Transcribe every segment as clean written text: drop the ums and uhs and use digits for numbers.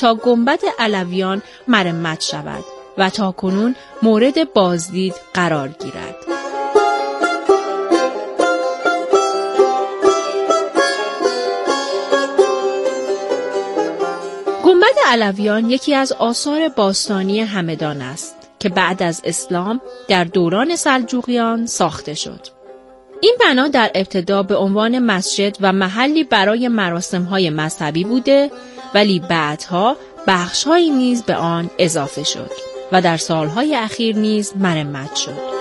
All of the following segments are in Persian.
تا گنبد علویان مرمت شود و تاکنون مورد بازدید قرار گیرد. گنبد علویان یکی از آثار باستانی همدان است که بعد از اسلام در دوران سلجوقیان ساخته شد. این بنا در ابتدا به عنوان مسجد و محلی برای مراسم‌های مذهبی بوده، ولی بعدها بخش‌هایی نیز به آن اضافه شد و در سالهای اخیر نیز مرمت شد.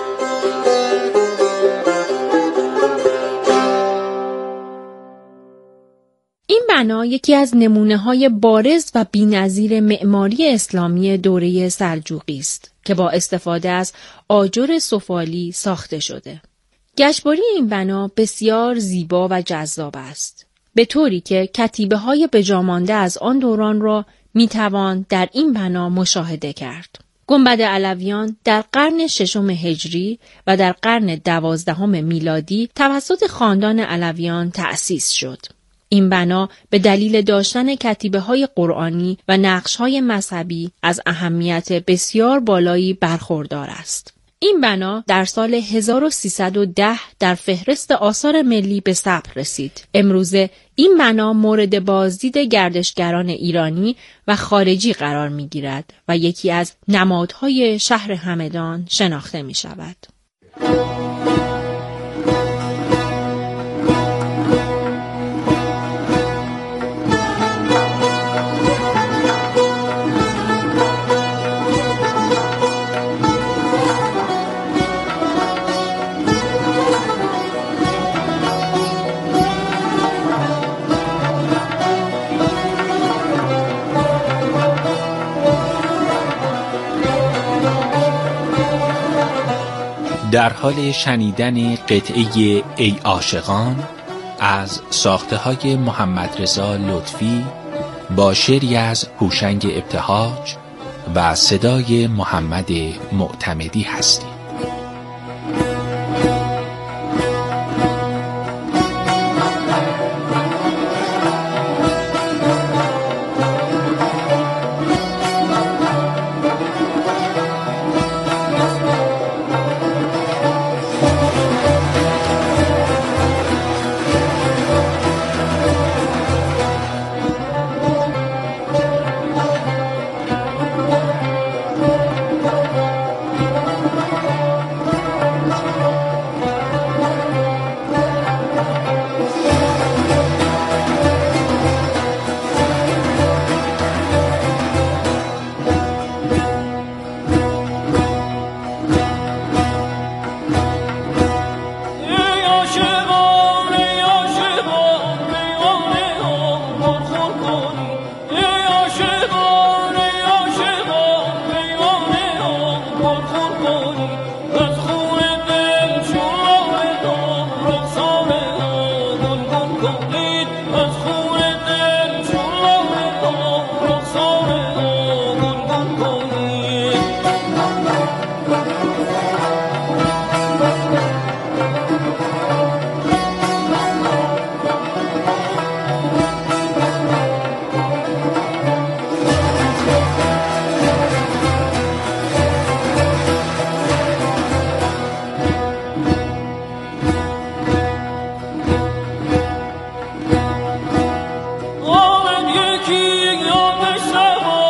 این بنا یکی از نمونه‌های بارز و بی‌نظیر معماری اسلامی دوره سلجوقی است که با استفاده از آجر سفالی ساخته شده. گشتباری این بنا بسیار زیبا و جذاب است، به طوری که کتیبه‌های بجامانده از آن دوران را می‌توان در این بنا مشاهده کرد. گنبد علویان در قرن 6 هجری و در قرن 12 میلادی توسط خاندان علویان تأسیس شد. این بنا به دلیل داشتن کتیبه‌های قرآنی و نقش‌های مذهبی از اهمیت بسیار بالایی برخوردار است. این بنا در سال 1310 در فهرست آثار ملی به ثبت رسید. امروزه این بنا مورد بازدید گردشگران ایرانی و خارجی قرار می‌گیرد و یکی از نمادهای شهر همدان شناخته می‌شود. در حال شنیدن قطعه ای عاشقان از ساخته‌های محمد رضا لطفی با شعری از هوشنگ ابتهاج و صدای محمد معتمدی هستیم. یکی یادش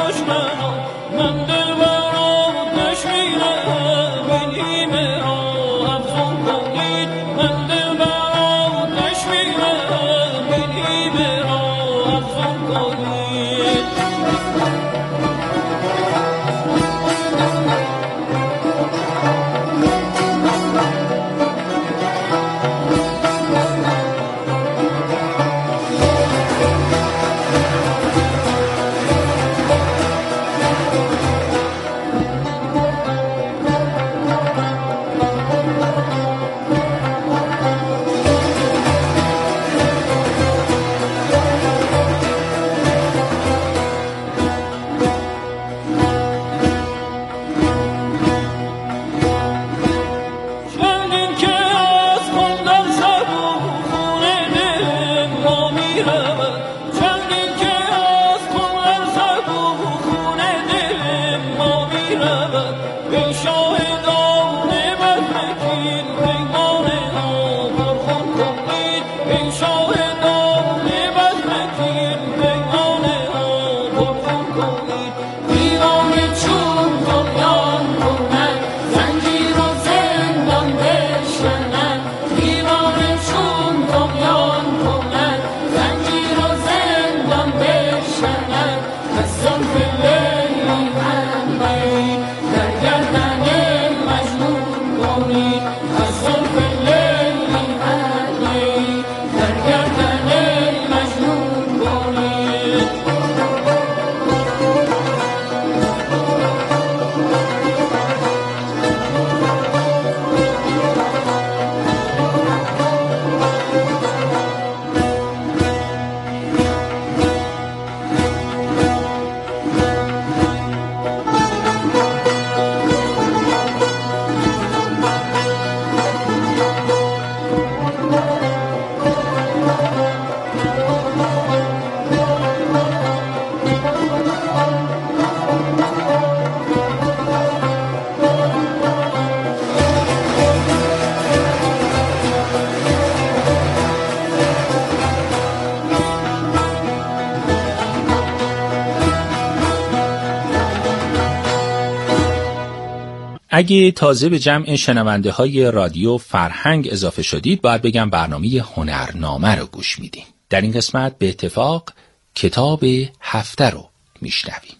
اگه تازه به جمع شنونده های رادیو فرهنگ اضافه شدید، باید بگم برنامه هنرنامه رو گوش میدیم. در این قسمت به اتفاق کتاب هفته رو میشنویم.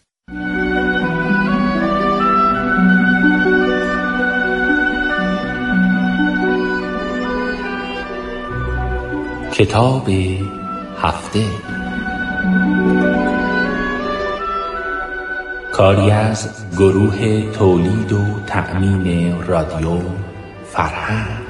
کتاب هفته کاری از گروه تولید و تأمین رادیو فرهنگ.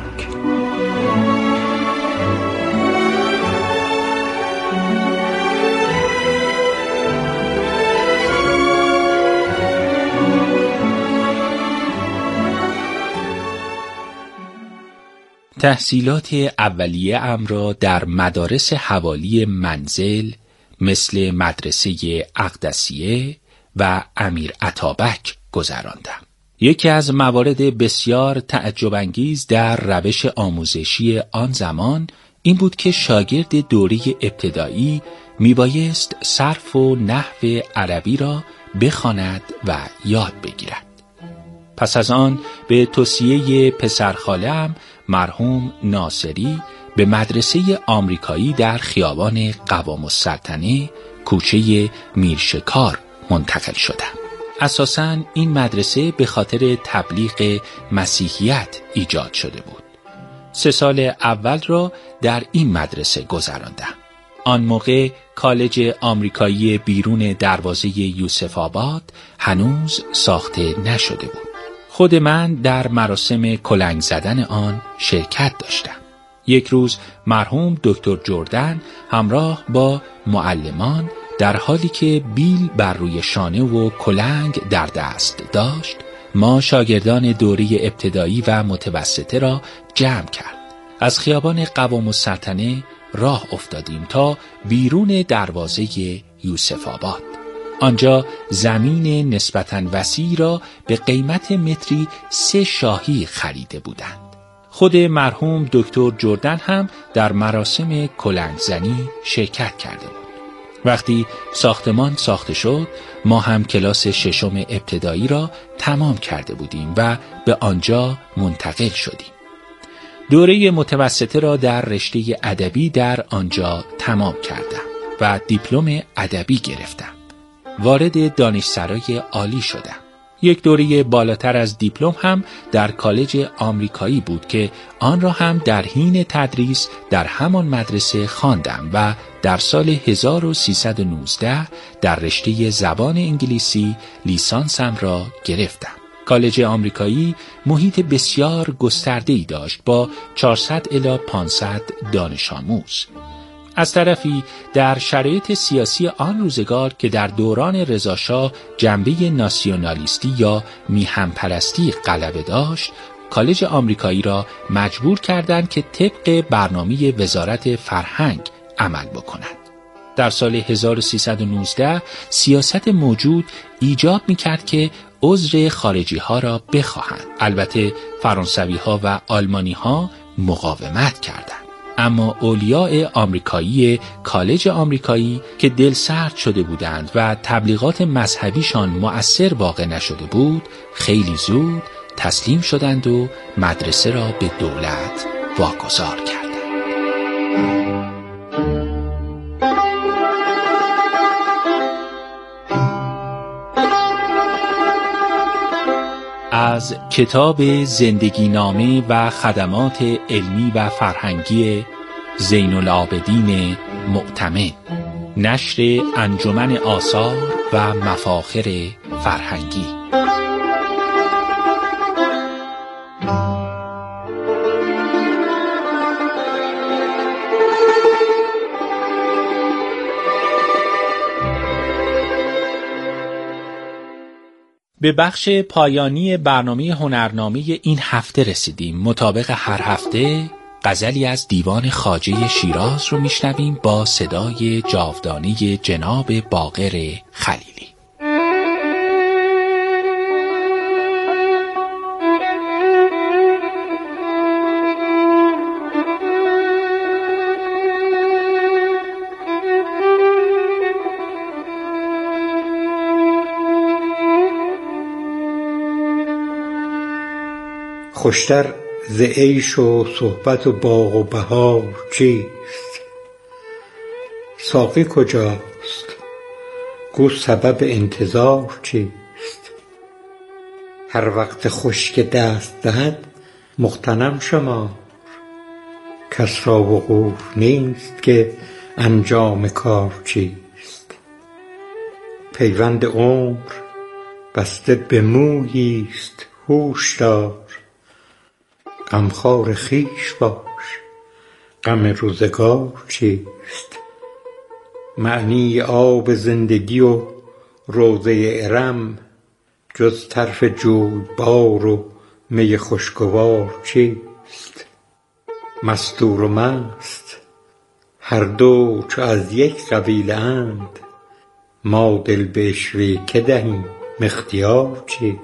تحصیلات اولیه ام را در مدارس حوالی منزل مثل مدرسه اقدسیه و امیر عطابک گذراندم. یکی از موارد بسیار تعجب‌انگیز در روش آموزشی آن زمان این بود که شاگرد دوره ابتدایی میبایست صرف و نحو عربی را بخواند و یاد بگیرد. پس از آن به توصیه پسرخاله‌ام مرحوم ناصری به مدرسه آمریکایی در خیابان قوام السلطنه کوچه میرشکار منتقل شدم. اساساً این مدرسه به خاطر تبلیغ مسیحیت ایجاد شده بود. 3 سال اول را در این مدرسه گذراندم. آن موقع کالج آمریکایی بیرون دروازه یوسف آباد هنوز ساخته نشده بود. خود من در مراسم کلنگ زدن آن شرکت داشتم. یک روز مرحوم دکتر جردن همراه با معلمان در حالی که بیل بر روی شانه و کلنگ در دست داشت، ما شاگردان دوره ابتدایی و متوسطه را جمع کرد. از خیابان قوام السلطنه راه افتادیم تا بیرون دروازه یوسف آباد. آنجا زمین نسبتاً وسیع را به قیمت متری 3 شاهی خریده بودند. خود مرحوم دکتر جردن هم در مراسم کلنگزنی شرکت کرده بود. وقتی ساختمان ساخته شد، ما هم کلاس ششم ابتدایی را تمام کرده بودیم و به آنجا منتقل شدیم. دوره متوسطه را در رشته ادبی در آنجا تمام کردم و دیپلم ادبی گرفتم. وارد دانشسرای عالی شدم. یک دوره بالاتر از دیپلم هم در کالج آمریکایی بود که آن را هم در حین تدریس در همان مدرسه خواندم و در سال 1319 در رشته زبان انگلیسی لیسانسم را گرفتم. کالج آمریکایی محیط بسیار گسترده‌ای داشت با 400 الی 500 دانش آموز. از طرفی در شرایط سیاسی آن روزگار که در دوران رضاشاه جنبه ناسیونالیستی یا میهن‌پرستی غلبه داشت، کالج آمریکایی را مجبور کردند که طبق برنامه وزارت فرهنگ عمل بکند. در سال 1319 سیاست موجود ایجاب می‌کرد که عذر خارجی ها را بخواهند. البته فرانسوی ها و آلمانی ها مقاومت کردند. اما اولیاء آمریکایی کالج آمریکایی که دلسرد شده بودند و تبلیغات مذهبیشان مؤثر واقع نشده بود، خیلی زود تسلیم شدند و مدرسه را به دولت واگذار کردند. از کتاب زندگی نامه و خدمات علمی و فرهنگی زین العابدین معتمد، نشر انجمن آثار و مفاخر فرهنگی. به بخش پایانی برنامه هنرنامه این هفته رسیدیم. مطابق هر هفته غزلی از دیوان خواجه شیراز رو میشنویم با صدای جاودانه جناب باقر خلیلی. خوشتر ز عیش و صحبت و باغ و بهار چیست؟ ساقی کجاست؟ گو سبب انتظار چیست؟ هر وقت خوش که دست دهد مغتنم شمار، کس را وقوف نیست که انجام کار چیست؟ پیوند عمر بسته به مویی است، هوش دار، غمخوار خویش باش، غم روزگار چیست؟ معنی آب زندگی و روضه ارم، جز طرف جویبار و می خوشگوار چیست؟ مستور و مست هر دو چو از یک قبیله اند، ما دل به عشوه که دهیم اختیار چیست؟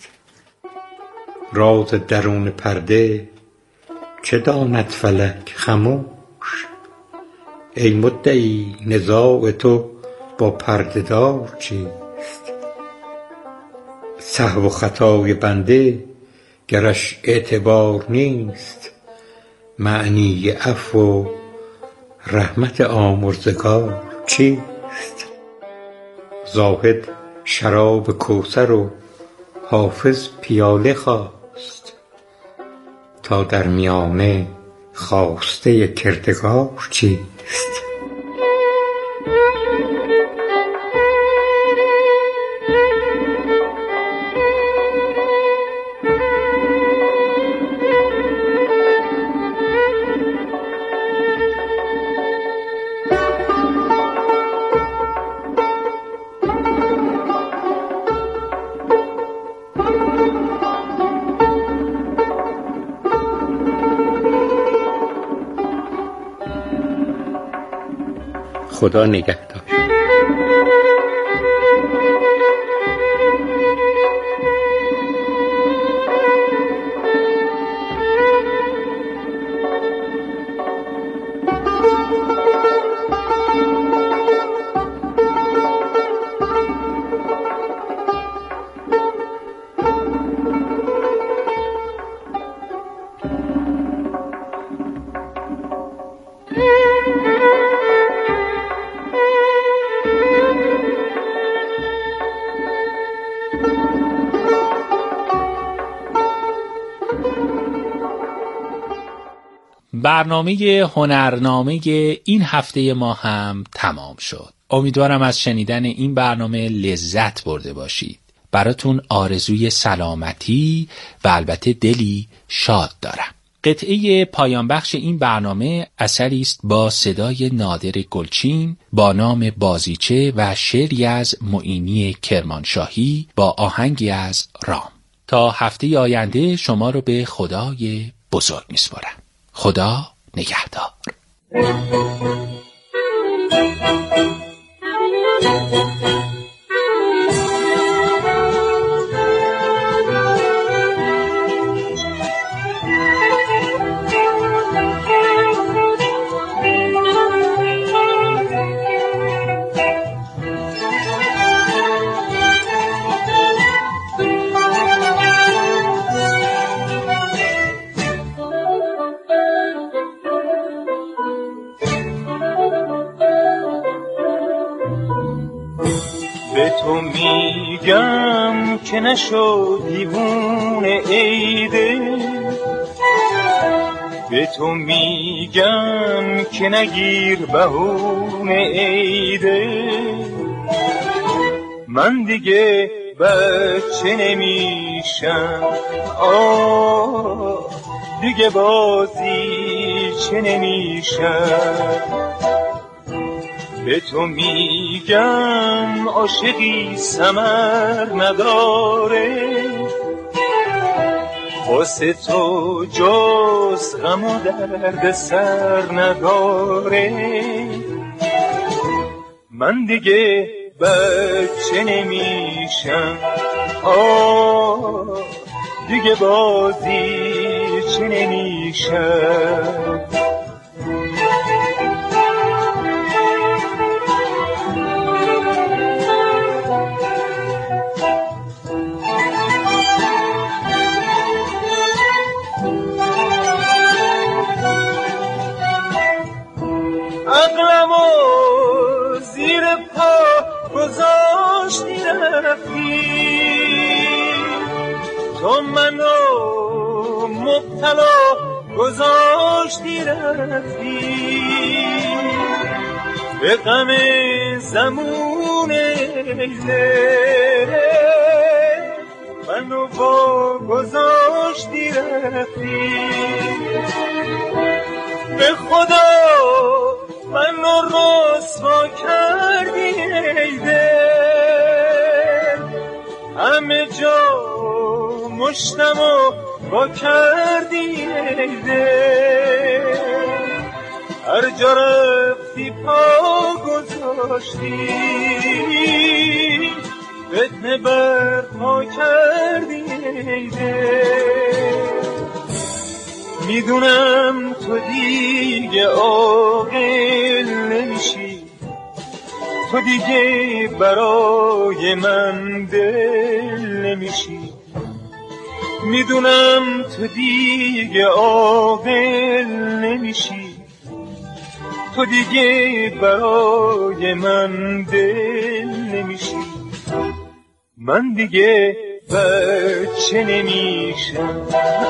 راز درون پرده چه داند فلک خموش، ای مدعی نزاع تو با پرده دار چیست؟ سهو و خطای بنده گرش اعتبار نیست، معنی عفو و رحمت آمرزگار چیست؟ زاهد شراب کوثر و حافظ پیاله خواست، تا در میانه خواسته کردگار چیست؟ خدا نگهدار. برنامه هنرنامه این هفته ما هم تمام شد. امیدوارم از شنیدن این برنامه لذت برده باشید. براتون آرزوی سلامتی و البته دلی شاد دارم. قطعه پایان بخش این برنامه اثری است با صدای نادر گلچین با نام بازیچه و شعری از معینی کرمانشاهی با آهنگی از رام. تا هفته آینده شما رو به خدای بزرگ میسپارم. خدا نگهدار. به تو میگم که نشو دیوونه ای دل، به تو میگم که نگیر بهونه ای دل. من دیگه بچه نمیشم، دیگه بازی چه نمیشم. به تو میگم عاشقی ثمر نداره، واسه تو جز غم و درد سر نداره. من دیگه بچه نمیشم، دیگه بازی چه نمیشم. عقلمو زیر پا گذاشتی رفتی، تو منو مبتلا گذاشتی رفتی. به غم زمون دل منو با گذاشتی رفتی. به خدا منو رسوا کردی ای دل، همه جا مشتمو با کردی ای دل. هر جا رفتی پا گذاشتی، فتنه برپا کردی ای دل. میدونم تو دیگه عاقل نمیشی، تو دیگه برای من دل نمیشی. میدونم تو دیگه عاقل نمیشی، تو دیگه برای من دل نمیشی. من دیگه بچه نمیشم،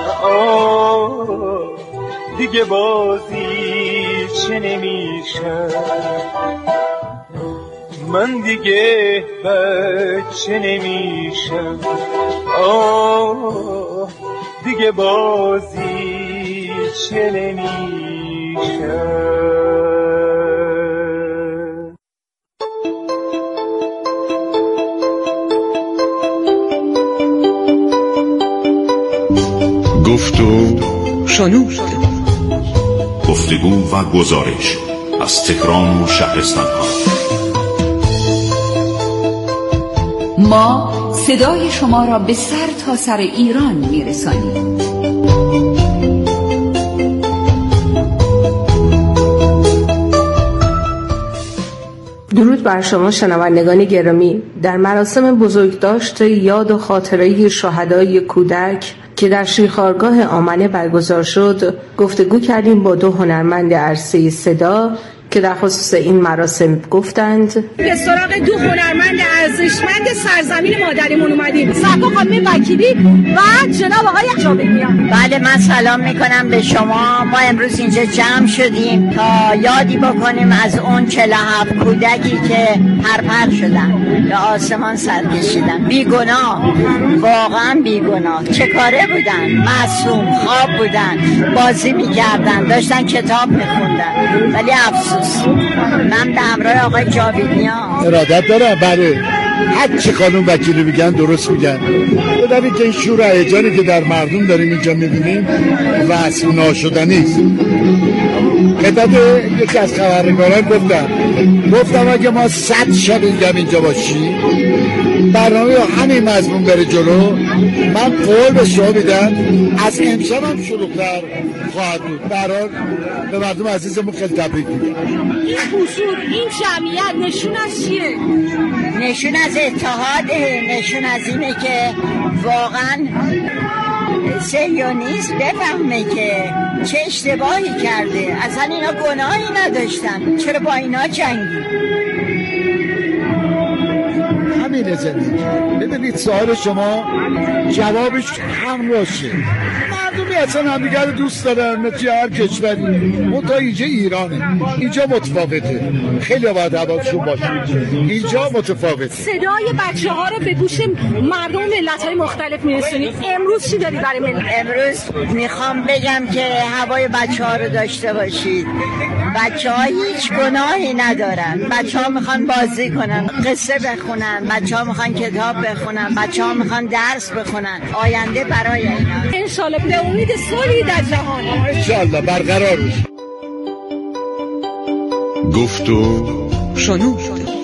دیگه بازی چه نمیشم. من دیگه بچه نمیشم، دیگه بازی چه نمیشم. گفت و شنود، گفتگو و گزارش از تهران و شهرستان‌ها. ما صدای شما را به سر تا سر ایران می‌رسانیم. درود بر شما شنوندگان گرامی. در مراسم بزرگداشت یاد و خاطره شهدای کودک که در شیرخوارگاه آمنه برگزار شد، گفتگو کردیم با دو هنرمند عرصه صدا که در خصوص این مراسم گفتند: به سراغ دو هنرمند ارزشمند سرزمین مادریمون اومدیم، سرکار خانم وکیلی و جناب آقای جاویدیان. بله، من سلام میکنم به شما. ما امروز اینجا جمع شدیم تا یادی بکنیم از اون 47 کودکی که پرپر شدن، به آسمان سر کشیدن، بیگناه، واقعا بیگناه. چه کاره بودن؟ معصوم، خواب بودن، بازی میکردن، داشتن کتاب میخوندن، ولی افسوس. من به همراه آقای جاویدیان ارادت دارم. بله، هر چی خانم وکیلی میگن درست میگن. در اینکه این شور و هیجانی که در مردم داریم اینجا میبینیم وصف ناشدنی است. خدمت یکی از خبرنگاران گفتم اگه ما 100 شب اینجا باشیم، برنامه همین مضمون بره جلو، من قول به شما میدم از امشب هم شلوغ‌تر خواهد بود. برای به مردم عزیزمون خیلی تبریک میگم. این حضور، این جمعیت نشون از چیه؟ نشون از اتحاده، نشون از اینه که واقعا صهیونیسم بفهمه که چه اشتباهی کرده. اصلا اینا گناهی نداشتن، چرا با اینا جنگی؟ همینه زندگی. ببینید سوال شما جوابش هم راشه. مردمی اصلا همدیگر رو دوست دارن، مثل هر کشوری. منتها اینجا ایرانه، اینجا متفاوته. خیلی باید حواسشون باشه، اینجا متفاوته. صدای بچه ها رو به گوش مردم ملت های مختلف میرسونید. امروز چی داری برای ملت؟ امروز میخوام بگم که هوای بچه ها رو داشته باشید. بچه ها هیچ گناهی ندارن. بچه ها میخوان بازی کنن، قصه بخونن، بچه ها میخوان کتاب بخونن، بچه ها میخوان درس بخونن. آینده برای اینا. انشالله به امید صلحی در جهان. انشالله برقرار بشه. گفت و شنود.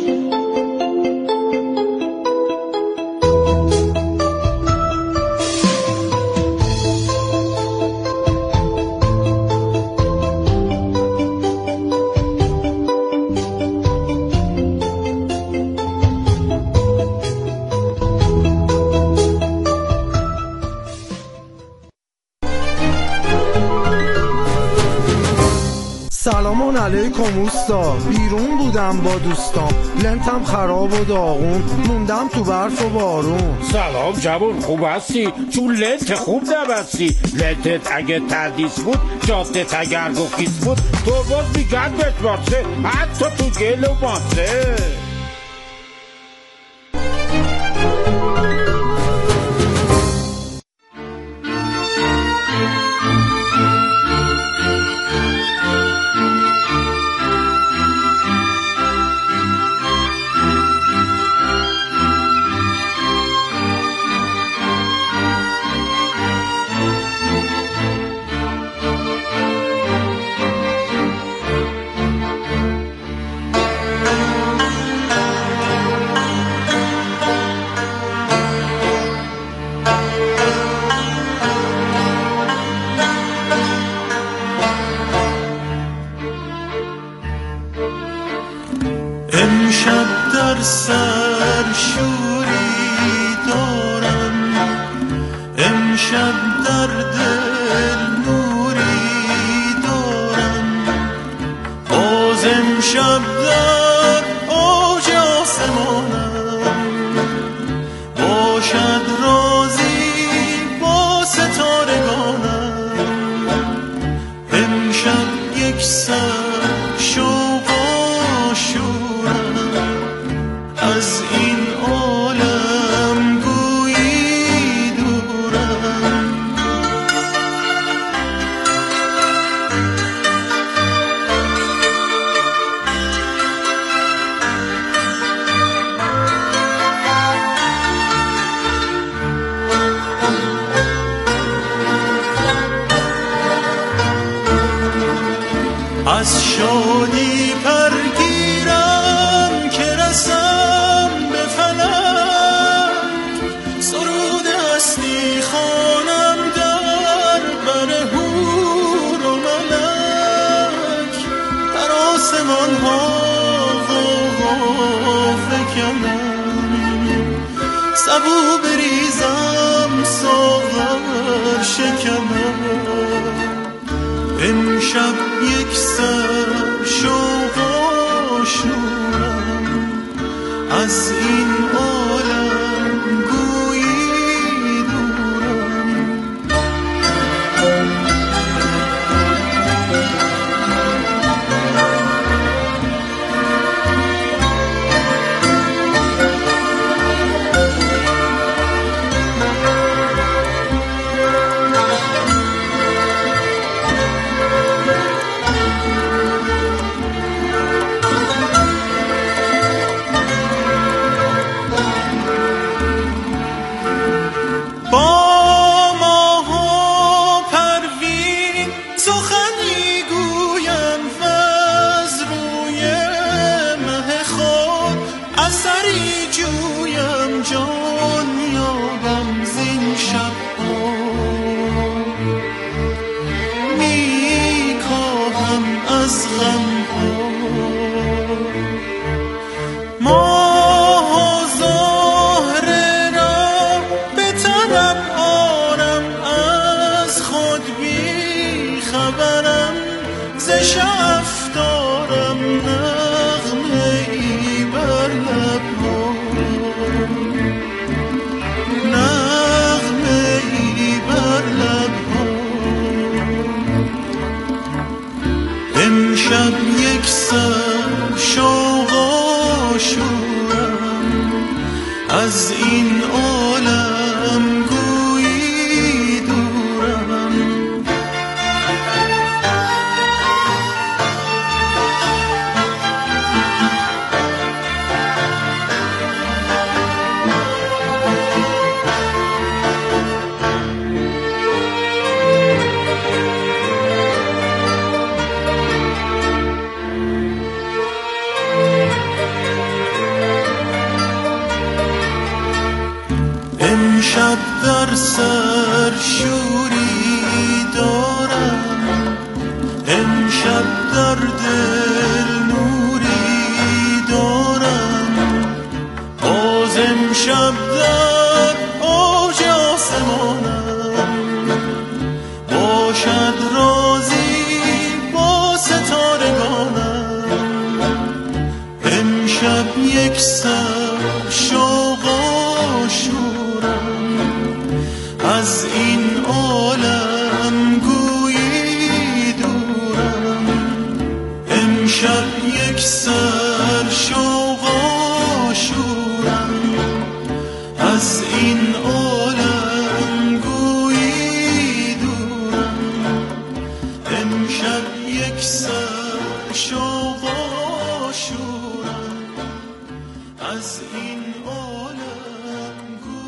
سلام علیکم اوستا. بیرون بودم با دوستام، لنتم خراب و داغون، موندم تو برف و بارون. سلام جوون، خوب هستی؟ چون لنت خوب نبستی. لنتت اگه تردیس بود، جادت اگر گفیس بود، تو باز میگن بهت باسه، حتی تو گل و ماسه. امشب در سر شوری دارم، امشب در دل نوری دارم، باز امشب در اوج آسمانم، باشد رازی با ستارگانم. امشب یک سر شوق و شورم، از این عالم گویی دورم. از شادی پرگیرم که رسم به فلک، سرود هستی خوانم در بر حور و ملک، در آسمان ها فکنم، سبو بریزم ساغر شکمم. امشب یک سر شوق آشورم از این عالم گویی دورم از این عالم گویی دورم امشب در سر شوری دارم امشب در دل نوری دارم باز امشب در اوج آسمانم باشد رازی با ستارگانم امشب یک سر شوق از این عالم گویی دورم امشب یک سر شوق آشورم از این عالم